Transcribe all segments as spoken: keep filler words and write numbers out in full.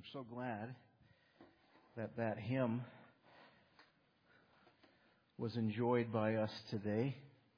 I'm so glad that that hymn was enjoyed by us today,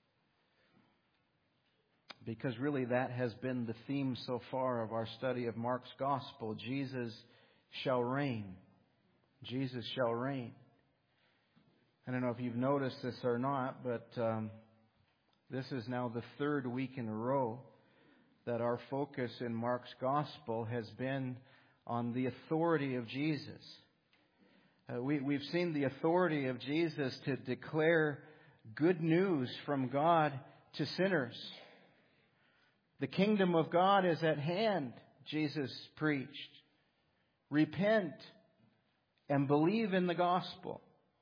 because really that has been the theme so far of our study of Mark's Gospel. Jesus shall reign. Jesus shall reign. I don't know if you've noticed this or not, but um, this is now the third week in a row that our focus in Mark's Gospel has been on the authority of Jesus. Uh, we, we've seen the authority of Jesus to declare good news from God to sinners. The kingdom of God is at hand, Jesus preached. Repent and believe in the gospel.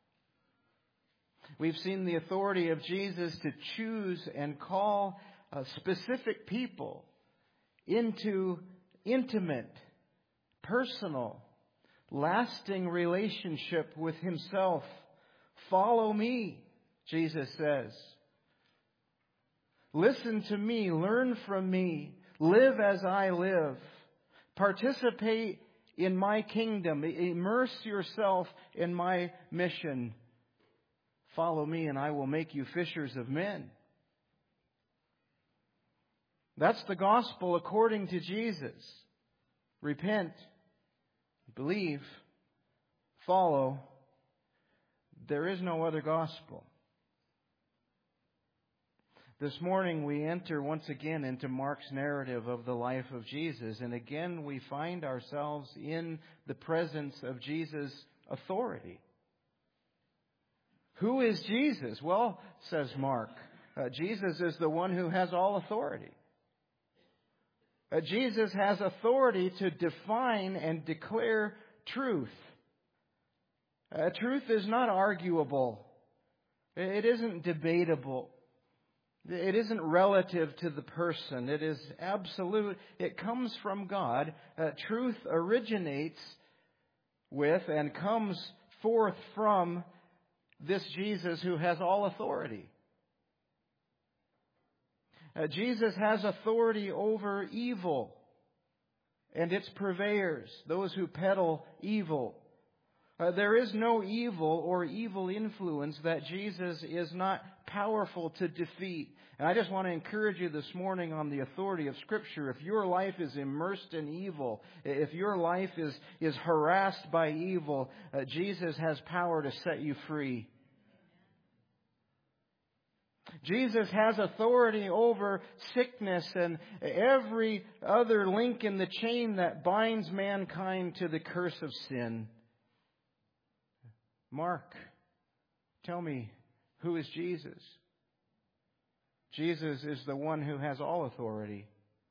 We've seen the authority of Jesus to choose and call uh, specific people into intimate, personal, lasting relationship with Himself. Follow me, Jesus says. Listen to me, learn from me, live as I live. Participate in my kingdom, immerse yourself in my mission. Follow me and I will make you fishers of men. That's the gospel according to Jesus. Repent, believe, follow. There is no other gospel. This morning we enter once again into Mark's narrative of the life of Jesus. And again we find ourselves in the presence of Jesus' authority. Who is Jesus? Well, says Mark, uh, Jesus is the one who has all authority. Uh, Jesus has authority to define and declare truth. Uh, truth is not arguable. It isn't debatable. It isn't relative to the person. It is absolute. It comes from God. Uh, truth originates with and comes forth from this Jesus who has all authority. Uh, Jesus has authority over evil and its purveyors, those who peddle evil. Uh, there is no evil or evil influence that Jesus is not powerful to defeat. And I just want to encourage you this morning on the authority of Scripture. If your life is immersed in evil, if your life is, is harassed by evil, uh, Jesus has power to set you free. Jesus has authority over sickness and every other link in the chain that binds mankind to the curse of sin. Mark, tell me, who is Jesus? Jesus is the one who has all authority.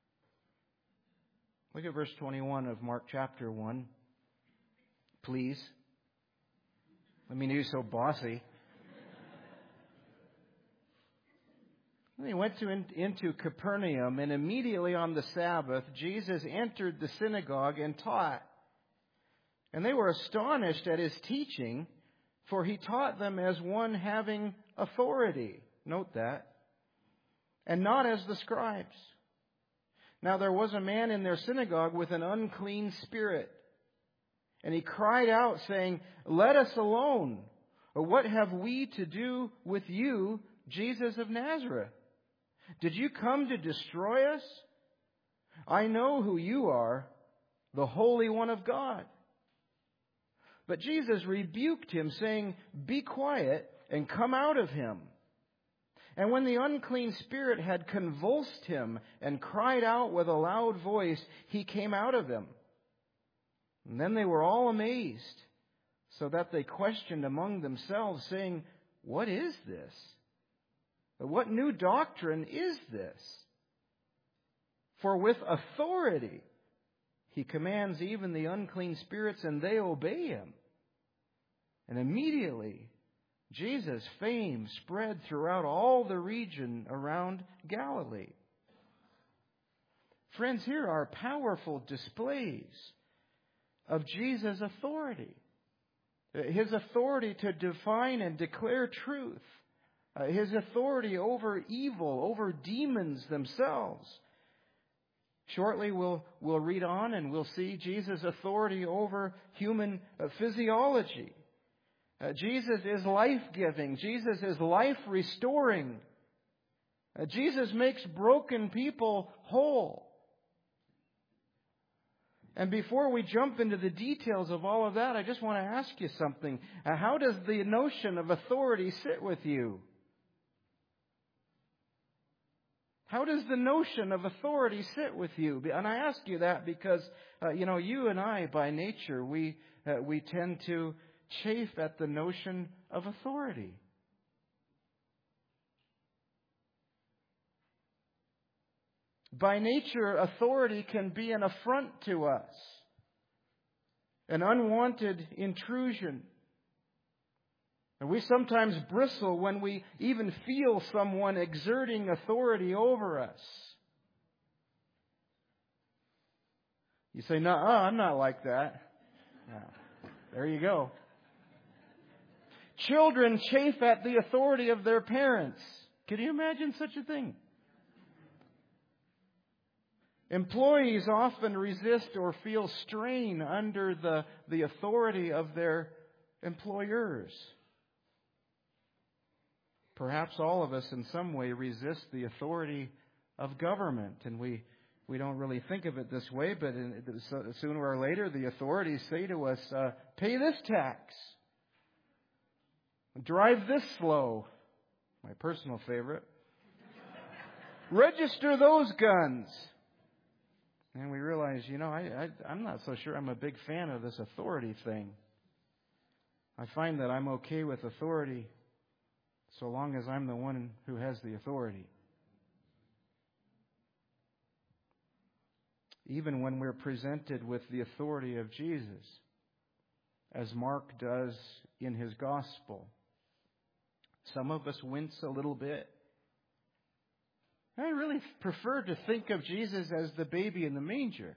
Look at verse twenty-one of Mark chapter one. Please. I mean, you're so bossy. He went to in, into Capernaum, and immediately on the Sabbath, Jesus entered the synagogue and taught. And they were astonished at His teaching, for He taught them as one having authority. Note that. And not as the scribes. Now there was a man in their synagogue with an unclean spirit. And he cried out, saying, "Let us alone. What have we to do with you, Jesus of Nazareth? Did you come to destroy us? I know who you are, the Holy One of God." But Jesus rebuked him, saying, "Be quiet and come out of him." And when the unclean spirit had convulsed him and cried out with a loud voice, he came out of him. And then they were all amazed, so that they questioned among themselves, saying, "What is this? What new doctrine is this? For with authority He commands even the unclean spirits, and they obey Him." And immediately Jesus' fame spread throughout all the region around Galilee. Friends, here are powerful displays of Jesus' authority. His authority to define and declare truth. Uh, his authority over evil, over demons themselves. Shortly we'll, we'll read on and we'll see Jesus' authority over human uh, physiology. Uh, Jesus is life-giving. Jesus is life-restoring. Uh, Jesus makes broken people whole. And before we jump into the details of all of that, I just want to ask you something. Uh, how does the notion of authority sit with you? How does the notion of authority sit with you? And I ask you that because, uh, you know, you and I, by nature, we uh, we tend to chafe at the notion of authority. By nature, authority can be an affront to us, an unwanted intrusion. And we sometimes bristle when we even feel someone exerting authority over us. You say, no, I'm not like that. Yeah. There you go. Children chafe at the authority of their parents. Can you imagine such a thing? Employees often resist or feel strain under the, the authority of their employers. Perhaps all of us in some way resist the authority of government, and we, we don't really think of it this way, but in, sooner or later the authorities say to us, uh, pay this tax, drive this slow, my personal favorite, register those guns. And we realize, you know, I, I, I'm not so sure I'm a big fan of this authority thing. I find that I'm okay with authority so long as I'm the one who has the authority. Even when we're presented with the authority of Jesus, as Mark does in his gospel, some of us wince a little bit. I really prefer to think of Jesus as the baby in the manger.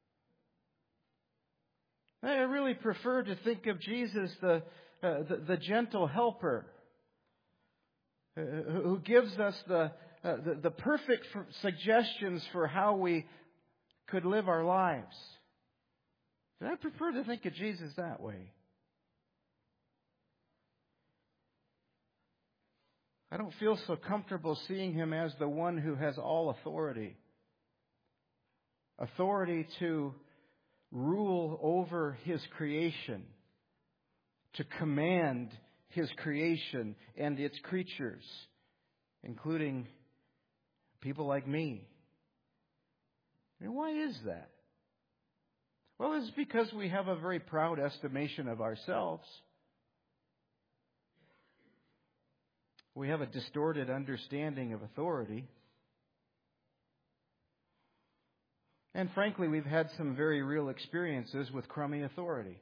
I really prefer to think of Jesus the, uh, the, the gentle helper uh, who gives us the, uh, the, the perfect suggestions for how we could live our lives. I prefer to think of Jesus that way. I don't feel so comfortable seeing him as the one who has all authority. Authority to rule over his creation, to command his creation and its creatures, including people like me. And why is that? Well, it's because we have a very proud estimation of ourselves. We have a distorted understanding of authority. And frankly, we've had some very real experiences with crummy authority.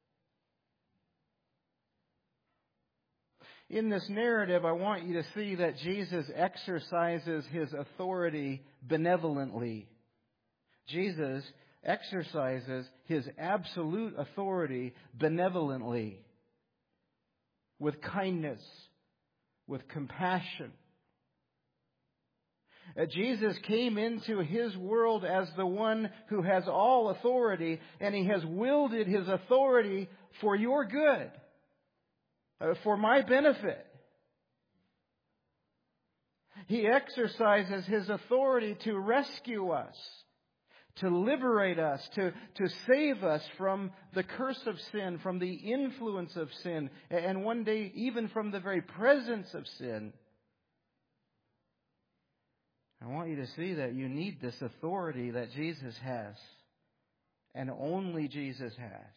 In this narrative, I want you to see that Jesus exercises his authority benevolently. Jesus exercises his absolute authority benevolently, with kindness, with compassion. Uh, Jesus came into his world as the one who has all authority, and he has wielded his authority for your good, uh, for my benefit. He exercises his authority to rescue us, to liberate us, to, to save us from the curse of sin, from the influence of sin, and one day even from the very presence of sin. I want you to see that you need this authority that Jesus has, and only Jesus has.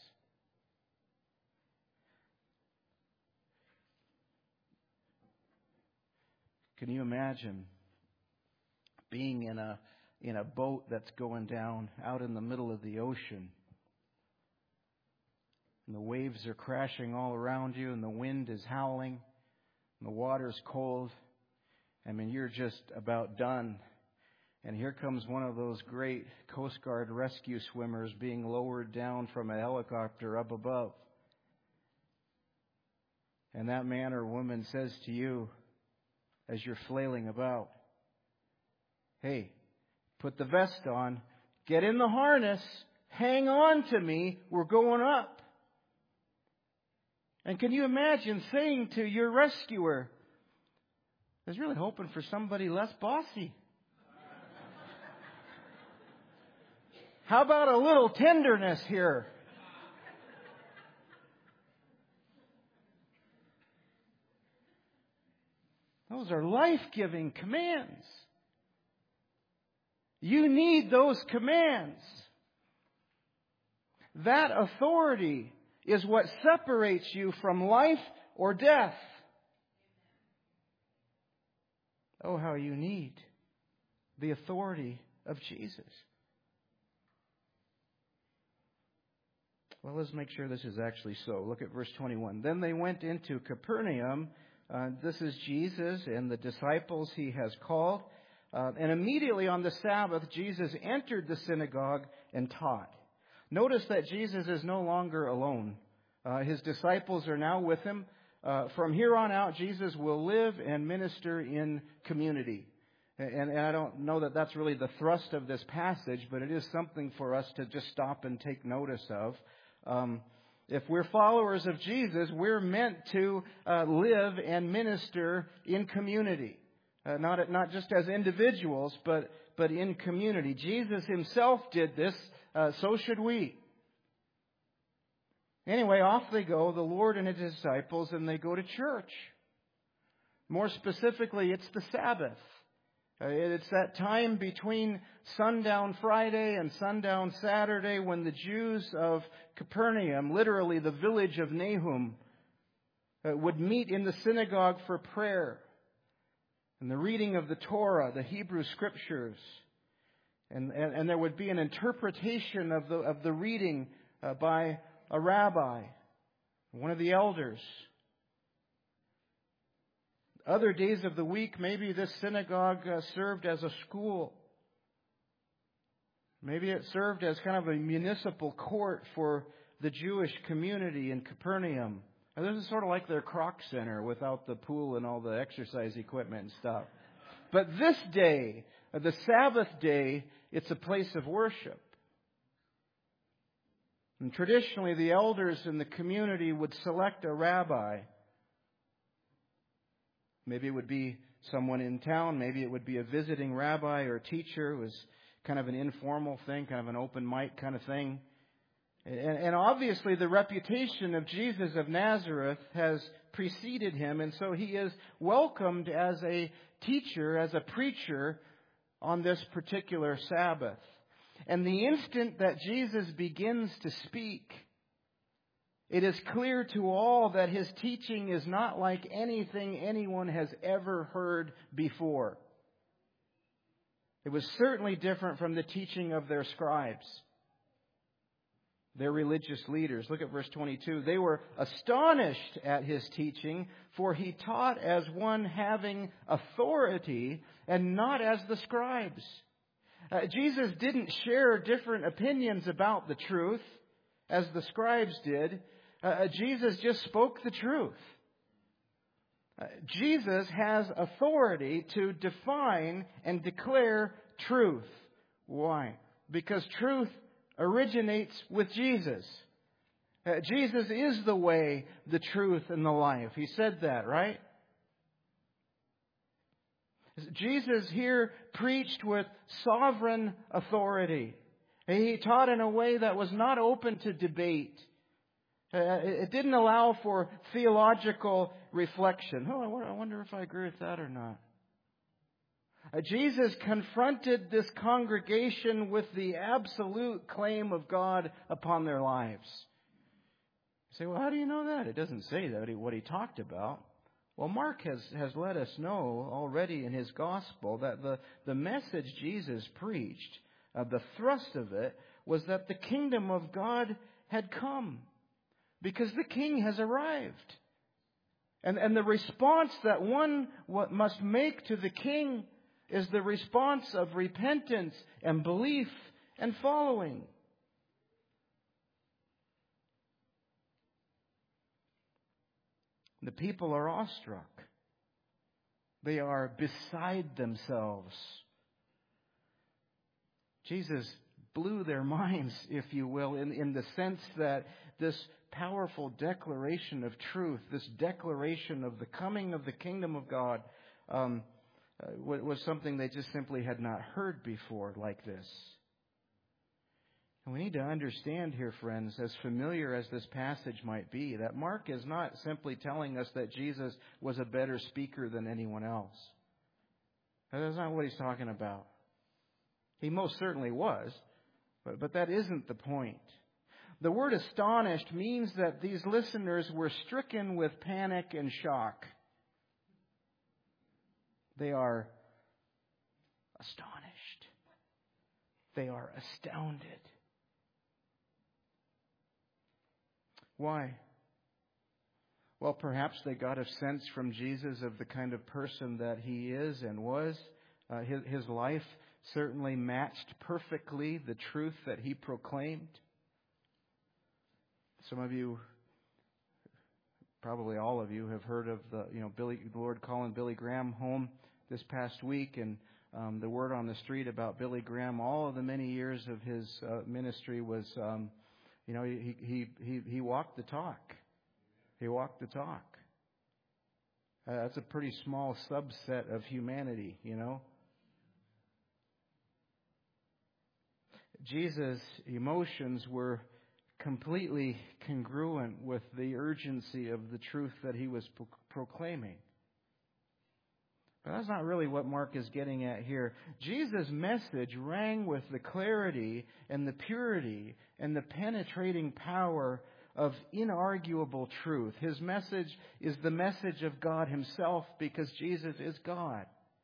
Can you imagine being in a in a boat that's going down out in the middle of the ocean, and the waves are crashing all around you, and the wind is howling, and the water's cold? I mean, you're just about done. And here comes one of those great Coast Guard rescue swimmers being lowered down from a helicopter up above. And that man or woman says to you, as you're flailing about, "Hey, put the vest on. Get in the harness. Hang on to me. We're going up. And can you imagine saying to your rescuer, I was really hoping for somebody less bossy. How about a little tenderness here? Those are life-giving commands. You need those commands. That authority is what separates you from life or death. Oh, how you need the authority of Jesus. Well, let's make sure this is actually so. Look at verse twenty-one. Then they went into Capernaum. Uh, this is Jesus and the disciples he has called. Uh, and immediately on the Sabbath, Jesus entered the synagogue and taught. Notice that Jesus is no longer alone. Uh, his disciples are now with him. Uh, from here on out, Jesus will live and minister in community. And, and I don't know that that's really the thrust of this passage, but it is something for us to just stop and take notice of. Um, if we're followers of Jesus, we're meant to uh, live and minister in community. Uh, not, not just as individuals, but, but in community. Jesus himself did this, uh, so should we. Anyway, off they go, the Lord and his disciples, and they go to church. More specifically, it's the Sabbath. Uh, it's that time between sundown Friday and sundown Saturday when the Jews of Capernaum, literally the village of Nahum, uh, would meet in the synagogue for prayer and the reading of the Torah, the Hebrew Scriptures. And, and, and there would be an interpretation of the, of the reading uh, by a rabbi, one of the elders. Other days of the week, maybe this synagogue uh, served as a school. Maybe it served as kind of a municipal court for the Jewish community in Capernaum. Now, this is sort of like their Croc Center without the pool and all the exercise equipment and stuff. But this day, uh, the Sabbath day, it's a place of worship. And traditionally, the elders in the community would select a rabbi. Maybe it would be someone in town. Maybe it would be a visiting rabbi or teacher. It was kind of an informal thing, kind of an open mic kind of thing. And, and obviously the reputation of Jesus of Nazareth has preceded him. And so he is welcomed as a teacher, as a preacher on this particular Sabbath. And the instant that Jesus begins to speak, it is clear to all that his teaching is not like anything anyone has ever heard before. It was certainly different from the teaching of their scribes, their religious leaders. Look at verse twenty-two. They were astonished at his teaching, for he taught as one having authority and not as the scribes. Uh, Jesus didn't share different opinions about the truth as the scribes did. Uh, Jesus just spoke the truth. Uh, Jesus has authority to define and declare truth. Why? Because truth originates with Jesus. Uh, Jesus is the way, the truth, and the life. He said that, right? Jesus here preached with sovereign authority. He taught in a way that was not open to debate. Uh, it didn't allow for theological reflection. Oh, I wonder if I agree with that or not. Uh, Jesus confronted this congregation with the absolute claim of God upon their lives. You say, well, how do you know that? It doesn't say that, what he talked about. Well, Mark has, has let us know already in his gospel that the, the message Jesus preached, uh, the thrust of it, was that the kingdom of God had come. Because the king has arrived. And, and the response that one must make to the king is the response of repentance and belief and following. The people are awestruck. They are beside themselves. Jesus blew their minds, if you will, in, in the sense that this powerful declaration of truth, this declaration of the coming of the kingdom of God, um, uh, was something they just simply had not heard before like this. And we need to understand here, friends, as familiar as this passage might be, that Mark is not simply telling us that Jesus was a better speaker than anyone else. That's not what he's talking about. He most certainly was, but, but that isn't the point. The word astonished means that these listeners were stricken with panic and shock. They are astonished. They are astounded. Why? Well, perhaps they got a sense from Jesus of the kind of person that he is and was. Uh, his, his life certainly matched perfectly the truth that he proclaimed. Some of you, probably all of you, have heard of the, you know, Billy, the Lord calling Billy Graham home this past week, and um, the word on the street about Billy Graham, all of the many years of his uh, ministry was, um, you know, he, he he he walked the talk. He walked the talk. Uh, that's a pretty small subset of humanity, you know. Jesus' emotions were completely congruent with the urgency of the truth that he was pro- proclaiming. But that's not really what Mark is getting at here. Jesus' message rang with the clarity and the purity and the penetrating power of inarguable truth. His message is the message of God himself because Jesus is God.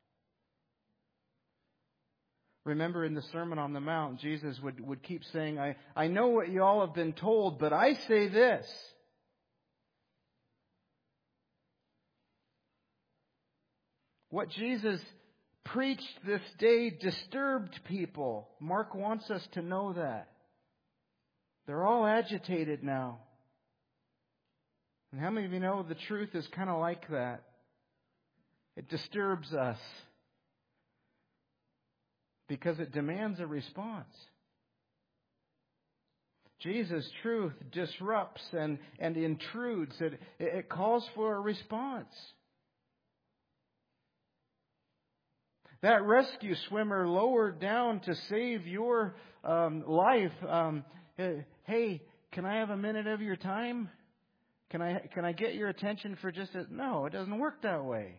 Remember in the Sermon on the Mount, Jesus would, would keep saying, I, I know what you all have been told, but I say this. What Jesus preached this day disturbed people. Mark wants us to know that. They're all agitated now. And how many of you know the truth is kind of like that? It disturbs us. Because it demands a response. Jesus' truth disrupts and, and intrudes. It, it calls for a response. That rescue swimmer lowered down to save your um, life. Um, hey, can I have a minute of your time? Can I can I get your attention for just a... No, it doesn't work that way.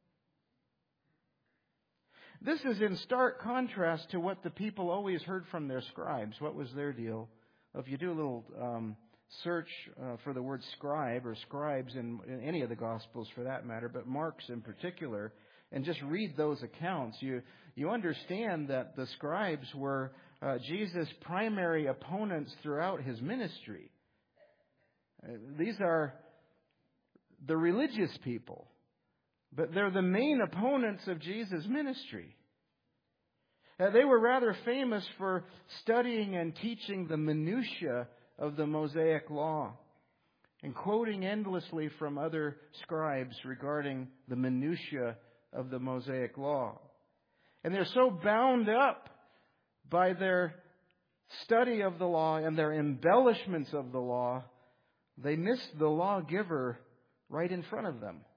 This is in stark contrast to what the people always heard from their scribes. What was their deal? If you do a little um, search uh, for the word scribe or scribes in, in any of the Gospels for that matter, but Mark's in particular, and just read those accounts, you you understand that the scribes were uh, Jesus' primary opponents throughout his ministry. Uh, these are the religious people. But they're the main opponents of Jesus' ministry. Uh, they were rather famous for studying and teaching the minutiae of the Mosaic Law and quoting endlessly from other scribes regarding the minutiae of the Mosaic Law. And they're so bound up by their study of the law and their embellishments of the law, they miss the lawgiver right in front of them.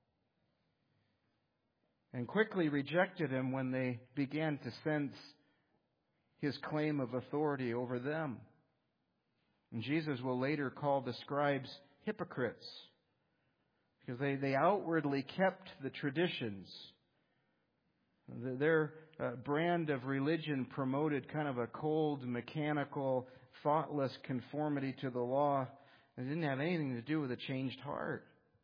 And quickly rejected him when they began to sense his claim of authority over them. And Jesus will later call the scribes hypocrites because they, they outwardly kept the traditions. Their uh, brand of religion promoted kind of a cold, mechanical, thoughtless conformity to the law. It didn't have anything to do with a changed heart.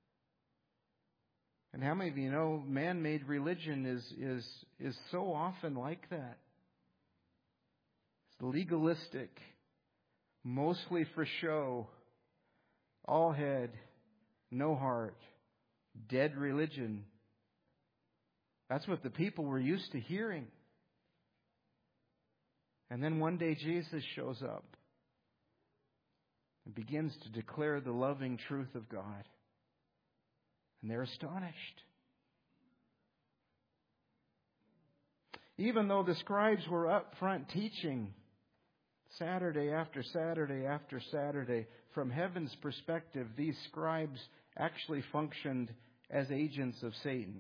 And how many of you know man-made religion is is is so often like that? It's legalistic, mostly for show, all head, no heart, dead religion. That's what the people were used to hearing. And then one day Jesus shows up and begins to declare the loving truth of God. And they're astonished. Even though the scribes were up front teaching Saturday after Saturday after Saturday, from heaven's perspective, these scribes actually functioned as agents of Satan.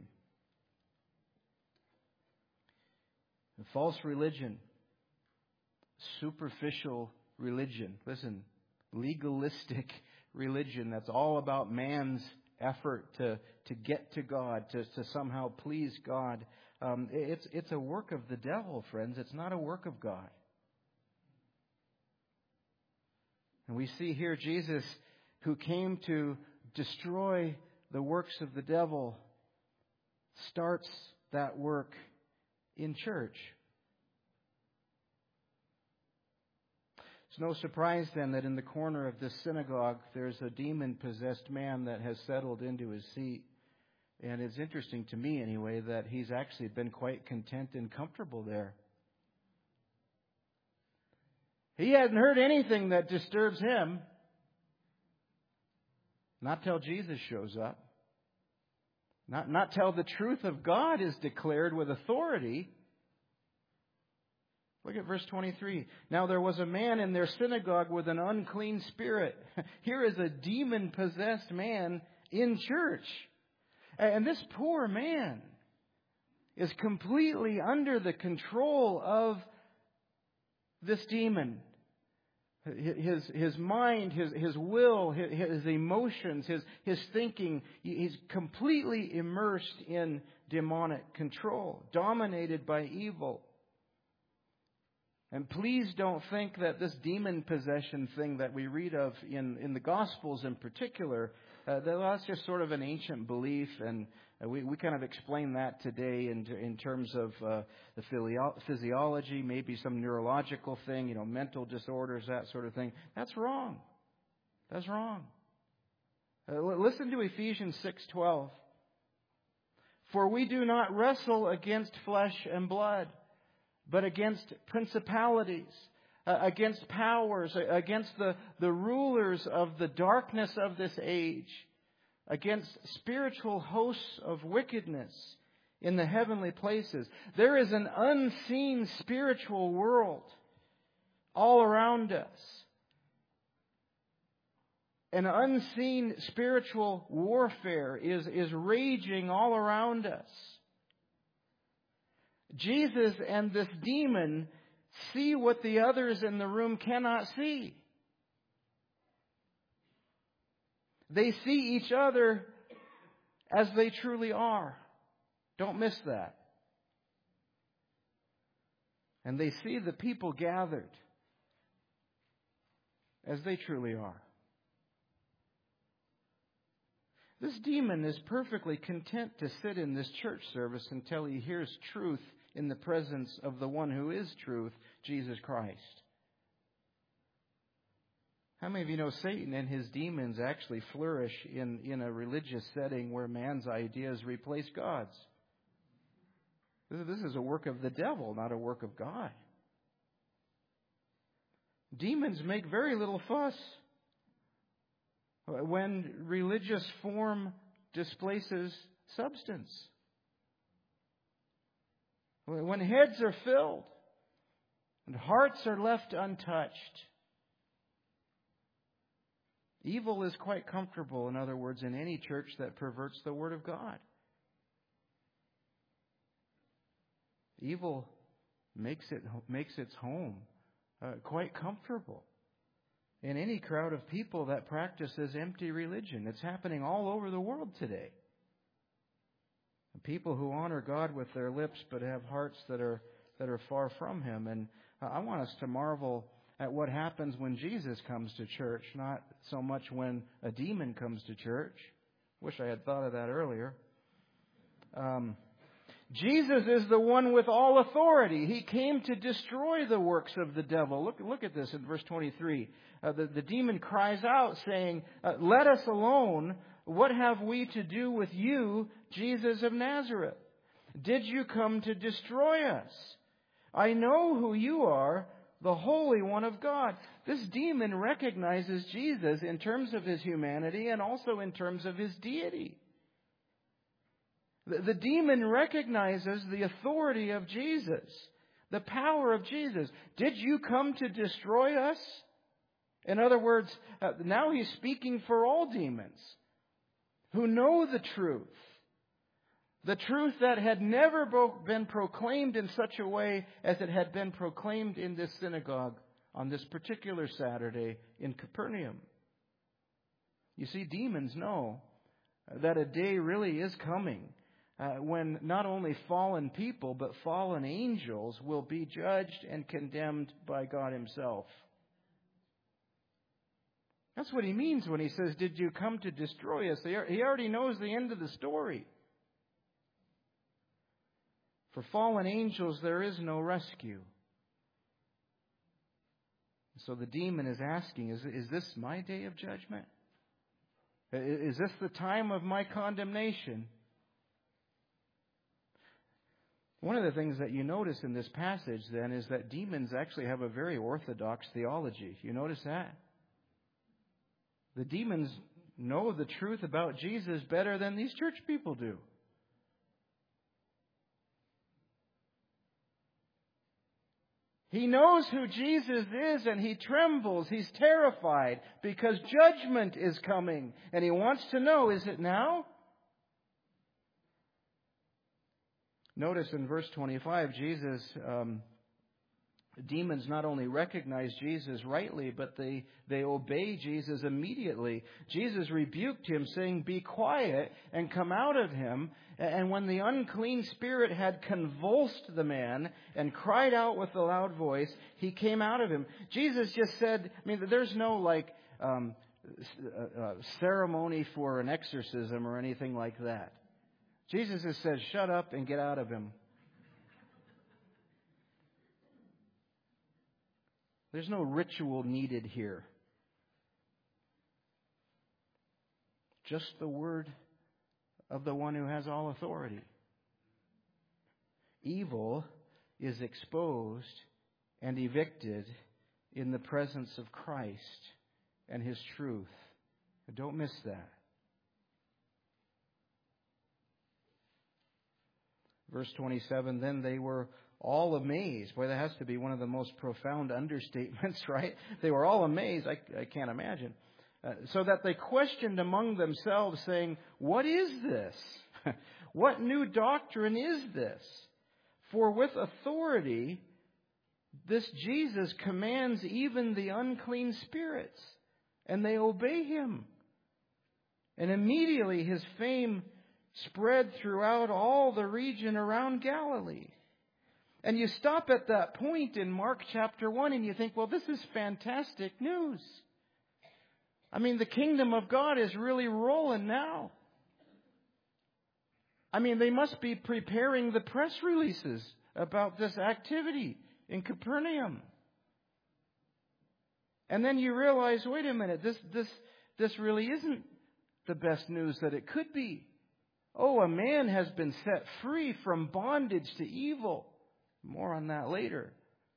False religion, superficial religion, listen, legalistic religion that's all about man's effort to, to get to God, to, to somehow please God. Um, it's, it's a work of the devil, friends. It's not a work of God. And we see here Jesus, who came to destroy the works of the devil, starts that work in church. It's no surprise then that in the corner of this synagogue there's a demon-possessed man that has settled into his seat. And it's interesting to me anyway that he's actually been quite content and comfortable there. He hadn't heard anything that disturbs him. Not till Jesus shows up. Not, not till the truth of God is declared with authority. Look at verse twenty-three. Now there was a man in their synagogue with an unclean spirit. Here is a demon-possessed man in church. And this poor man is completely under the control of this demon. His, his mind, his, his will, his, his emotions, his, his thinking, he's completely immersed in demonic control, dominated by evil. And please don't think that this demon possession thing that we read of in, in the Gospels in particular, uh, that's just sort of an ancient belief, and uh, we, we kind of explain that today in, in terms of uh, the physio- physiology, maybe some neurological thing, you know, mental disorders, that sort of thing. That's wrong. That's wrong. Uh, listen to Ephesians six twelve. For we do not wrestle against flesh and blood, but against principalities, uh, against powers, uh, against the, the rulers of the darkness of this age, against spiritual hosts of wickedness in the heavenly places. There is an unseen spiritual world all around us. An unseen spiritual warfare is, is raging all around us. Jesus and this demon see what the others in the room cannot see. They see each other as they truly are. Don't miss that. And they see the people gathered as they truly are. This demon is perfectly content to sit in this church service until he hears truth in the presence of the one who is truth, Jesus Christ. How many of you know Satan and his demons actually flourish in, in a religious setting where man's ideas replace God's? This is a work of the devil, not a work of God. Demons make very little fuss when religious form displaces substance. When heads are filled and hearts are left untouched. Evil is quite comfortable, in other words, in any church that perverts the Word of God. Evil makes it makes its home uh, quite comfortable in any crowd of people that practices empty religion. It's happening all over the world today. People who honor God with their lips but have hearts that are that are far from Him. And I want us to marvel at what happens when Jesus comes to church, not so much when a demon comes to church. Wish I had thought of that earlier. Um, Jesus is the one with all authority. He came to destroy the works of the devil. Look, look at this in verse twenty-three. Uh, the, the demon cries out saying, uh, "Let us alone. What have we to do with you, Jesus of Nazareth? Did you come to destroy us? I know who you are, the Holy One of God." This demon recognizes Jesus in terms of His humanity and also in terms of His deity. The, the demon recognizes the authority of Jesus, The power of Jesus. Did you come to destroy us? In other words, uh, now he's speaking for all demons who know the truth. The truth that had never been proclaimed in such a way as it had been proclaimed in this synagogue on this particular Saturday in Capernaum. You see, demons know that a day really is coming uh, when not only fallen people, but fallen angels will be judged and condemned by God Himself. That's what He means when He says, did you come to destroy us? He already knows the end of the story. For fallen angels, there is no rescue. So the demon is asking, is, is this my day of judgment? Is this the time of my condemnation? One of the things that you notice in this passage, then, is that demons actually have a very orthodox theology. You notice that? The demons know the truth about Jesus better than these church people do. He knows who Jesus is, and he trembles. He's terrified because judgment is coming. And he wants to know, is it now? Notice in verse twenty-five, Jesus, um, demons not only recognize Jesus rightly, but they, they obey Jesus immediately. Jesus rebuked him, saying, "Be quiet and come out of him." And when the unclean spirit had convulsed the man and cried out with a loud voice, he came out of him. Jesus just said, I mean, there's no like um, uh, ceremony for an exorcism or anything like that. Jesus just said, "Shut up and get out of him." There's no ritual needed here. Just the word of the one who has all authority. Evil is exposed and evicted in the presence of Christ and His truth. Don't miss that. Verse twenty-seven, then they were all amazed. Boy, that has to be one of the most profound understatements, right? They were all amazed. I, I can't imagine. Uh, so that they questioned among themselves, saying, "What is this? What new doctrine is this? For with authority, this Jesus commands even the unclean spirits, and they obey Him." And immediately His fame spread throughout all the region around Galilee. And you stop at that point in Mark chapter one and you think, well, this is fantastic news. I mean, the kingdom of God is really rolling now. I mean, they must be preparing the press releases about this activity in Capernaum. And then you realize, wait a minute, this this this really isn't the best news that it could be. Oh, a man has been set free from bondage to evil. More on that later.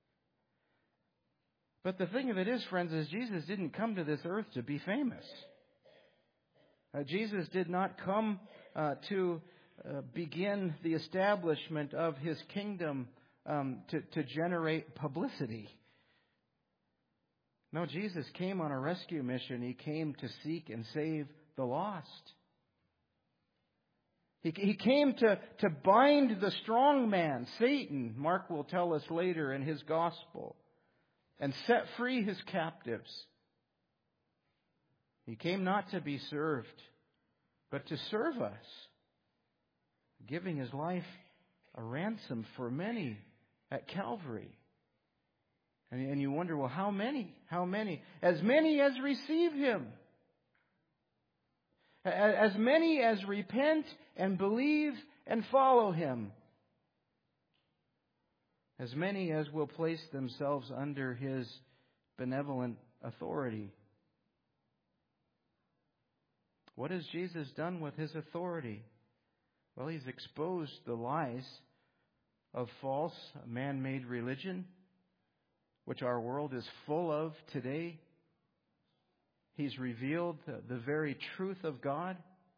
But the thing of it is, friends, is Jesus didn't come to this earth to be famous. Uh, Jesus did not come uh, to uh, begin the establishment of His kingdom um, to, to generate publicity. No, Jesus came on a rescue mission. He came to seek and save the lost. He, he came to, to bind the strong man, Satan, Mark will tell us later in his gospel, and set free his captives. He came not to be served, but to serve us, giving His life a ransom for many at Calvary. And, and you wonder, well, how many? How many? As many as receive Him. As many as repent and believe and follow Him. As many as will place themselves under His benevolent authority. What has Jesus done with His authority? Well, He's exposed the lies of false man-made religion, which our world is full of today. He's revealed the, the very truth of God.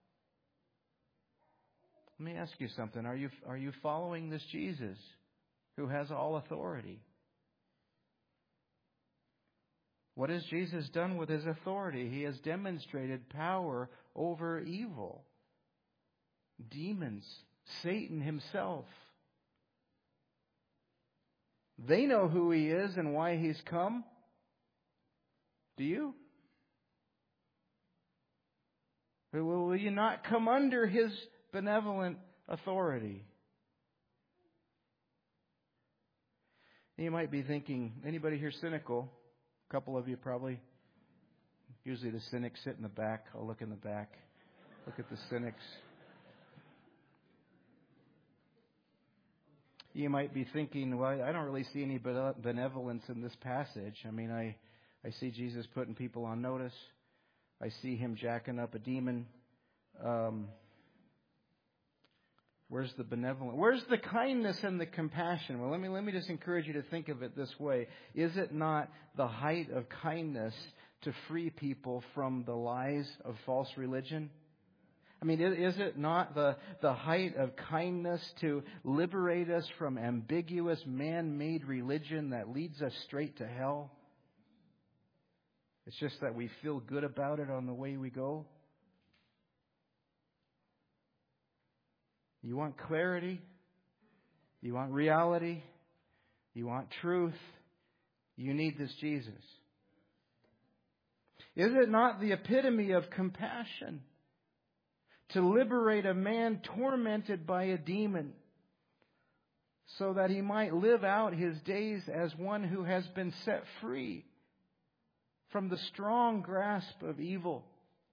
Let me ask you something. Are you, are you following this Jesus who has all authority. What has Jesus done with his authority? He has demonstrated power over evil, demons, Satan himself. They know who he is and why he's come. Do you? Will you not come under his benevolent authority? You might be thinking, anybody here cynical? A couple of you probably. Usually the cynics sit in the back. I'll look in the back. Look at the cynics. You might be thinking, well, I don't really see any benevolence in this passage. I mean, I, I see Jesus putting people on notice. I see him jacking up a demon. Um, where's the benevolence? Where's the kindness and the compassion? Well, let me let me just encourage you to think of it this way. Is it not the height of kindness to free people from the lies of false religion? I mean, is it not the, the height of kindness to liberate us from ambiguous man-made religion that leads us straight to hell? It's just that we feel good about it on the way we go. You want clarity? You want reality? You want truth? You need this Jesus. Is it not the epitome of compassion to liberate a man tormented by a demon so that he might live out his days as one who has been set free from the strong grasp of evil?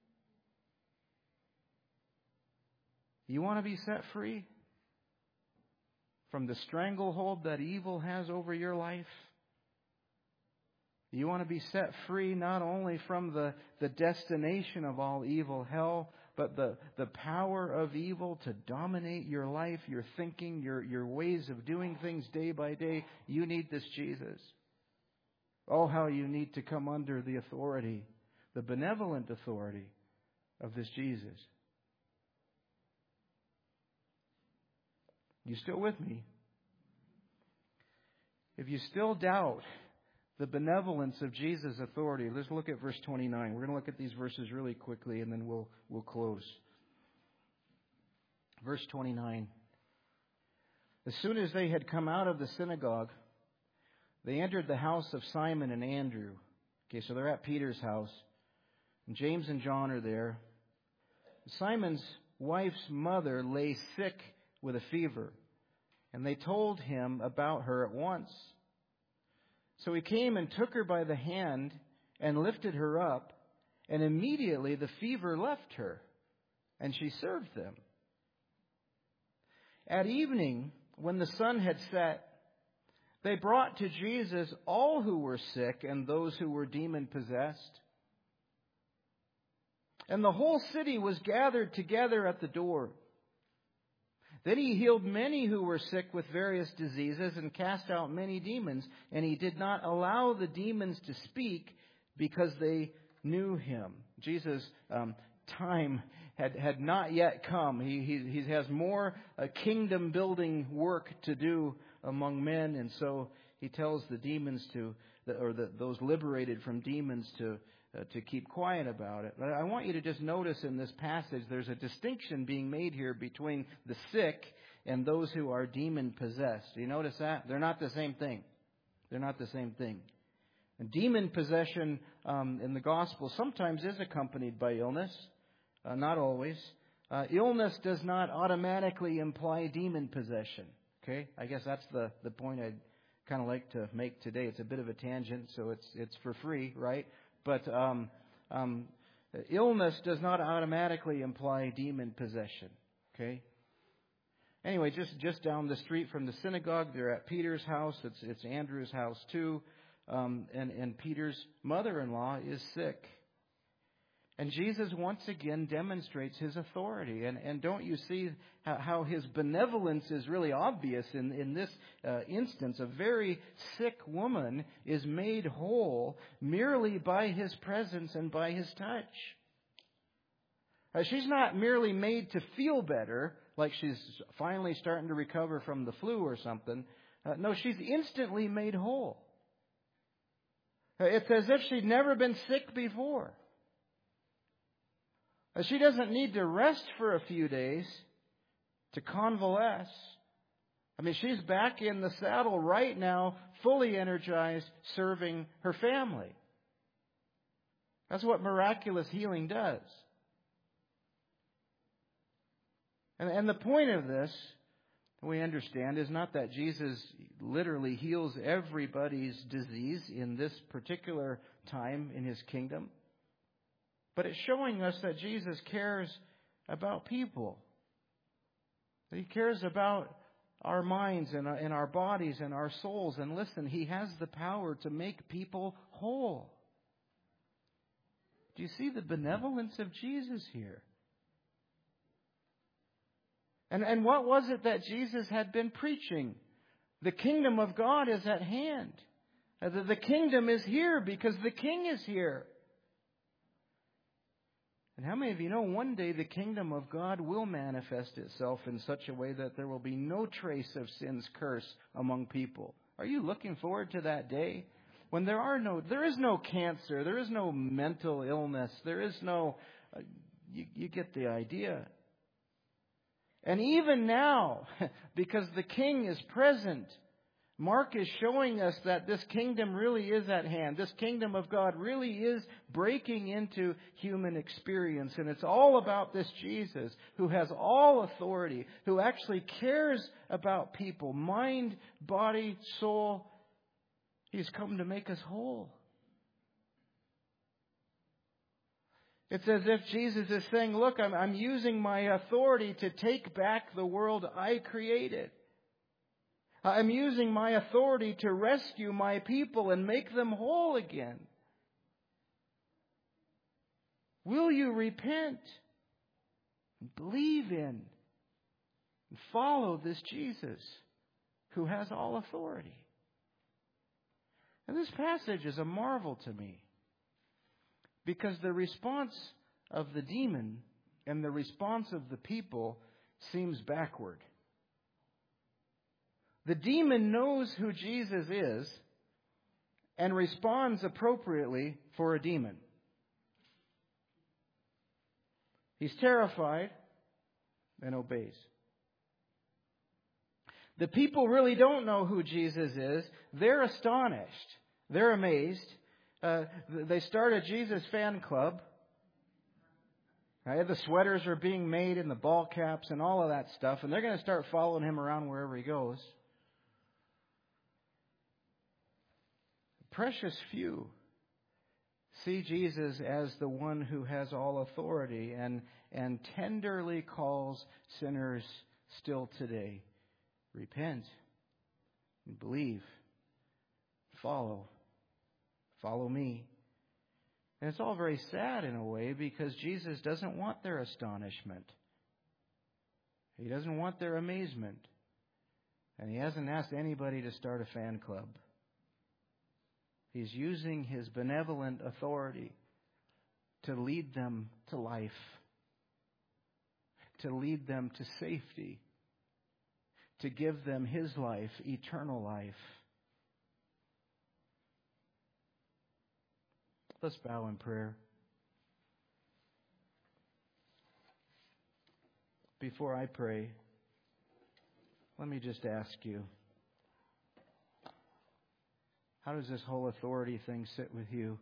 You want to be set free from the stranglehold that evil has over your life? You want to be set free not only from the, the destination of all evil, hell, but the, the power of evil to dominate your life, your thinking, your, your ways of doing things day by day. You need this Jesus. Oh, how you need to come under the authority, the benevolent authority of this Jesus. You still with me? If you still doubt the benevolence of Jesus' authority, let's look at verse twenty-nine. We're going to look at these verses really quickly and then we'll we'll close. Verse twenty-nine. As soon as they had come out of the synagogue, they entered the house of Simon and Andrew. Okay, so they're at Peter's house. And James and John are there. Simon's wife's mother lay sick with a fever, and they told him about her at once. So he came and took her by the hand and lifted her up, and immediately the fever left her, and she served them. At evening, when the sun had set, they brought to Jesus all who were sick and those who were demon-possessed. And the whole city was gathered together at the door. Then he healed many who were sick with various diseases and cast out many demons. And he did not allow the demons to speak because they knew him. Jesus' um, time had, had not yet come. He, he, he has more uh, kingdom-building work to do among men. And so he tells the demons to, or the, those liberated from demons to, uh, to keep quiet about it. But I want you to just notice in this passage, there's a distinction being made here between the sick and those who are demon-possessed. Do you notice that? They're not the same thing. They're not the same thing. And demon possession um, in the gospel sometimes is accompanied by illness. Uh, not always. Uh, illness does not automatically imply demon possession. Okay? I guess that's the, the point I'd kind of like to make today. It's a bit of a tangent, so it's it's for free, right? But um, um, illness does not automatically imply demon possession. Okay? Anyway, just, just down the street from the synagogue, they're at Peter's house. It's it's Andrew's house too. Um, and, and Peter's mother-in-law is sick. And Jesus once again demonstrates his authority. And, and don't you see how, how his benevolence is really obvious in, in this uh, instance? A very sick woman is made whole merely by his presence and by his touch. Uh, she's not merely made to feel better, like she's finally starting to recover from the flu or something. Uh, no, she's instantly made whole. Uh, it's as if she'd never been sick before. Uh, she doesn't need to rest for a few days to convalesce. I mean, she's back in the saddle right now, fully energized, serving her family. That's what miraculous healing does. And, and the point of this, we understand, is not that Jesus literally heals everybody's disease in this particular time in His kingdom. But it's showing us that Jesus cares about people. That He cares about our minds and our, and our bodies and our souls. And listen, He has the power to make people whole. Do you see the benevolence of Jesus here? And, and what was it that Jesus had been preaching? The kingdom of God is at hand. The, the kingdom is here because the King is here. And how many of you know one day the kingdom of God will manifest itself in such a way that there will be no trace of sin's curse among people? Are you looking forward to that day? When there are no, there is no cancer, there is no mental illness, there is no, uh, you, you get the idea. And even now, because the King is present, Mark is showing us that this kingdom really is at hand. This kingdom of God really is breaking into human experience. And it's all about this Jesus who has all authority, who actually cares about people, mind, body, soul. He's come to make us whole. It's as if Jesus is saying, look, I'm, I'm using my authority to take back the world I created. I'm using my authority to rescue my people and make them whole again. Will you repent, believe in, and follow this Jesus who has all authority? And this passage is a marvel to me, because the response of the demon and the response of the people seems backward. The demon knows who Jesus is and responds appropriately for a demon. He's terrified and obeys. The people really don't know who Jesus is. They're astonished. They're amazed. Uh, they start a Jesus fan club. Right? The sweaters are being made and the ball caps and all of that stuff. And they're going to start following him around wherever he goes. Precious few see Jesus as the one who has all authority and, and tenderly calls sinners still today. Repent and believe. Follow. Follow me. And it's all very sad in a way, because Jesus doesn't want their astonishment. He doesn't want their amazement. And He hasn't asked anybody to start a fan club. He's using His benevolent authority to lead them to life, to lead them to safety, to give them His life, eternal life. Let's bow in prayer. Before I pray, let me just ask you, how does this whole authority thing sit with you?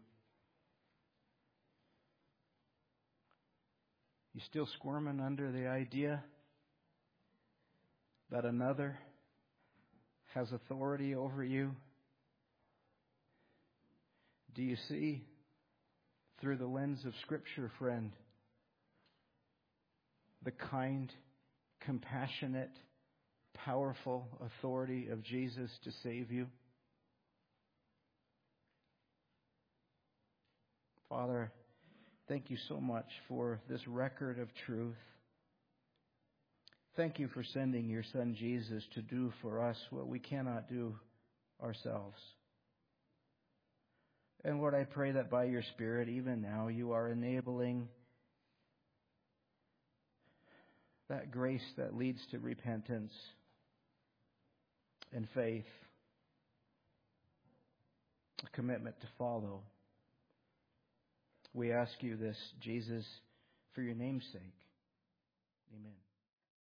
You still squirming under the idea that another has authority over you? Do you see through the lens of Scripture, friend, the kind, compassionate, powerful authority of Jesus to save you? Father, thank you so much for this record of truth. Thank you for sending your Son Jesus to do for us what we cannot do ourselves. And Lord, I pray that by your Spirit, even now, you are enabling that grace that leads to repentance and faith, a commitment to follow. We ask you this, Jesus, for your name's sake. Amen.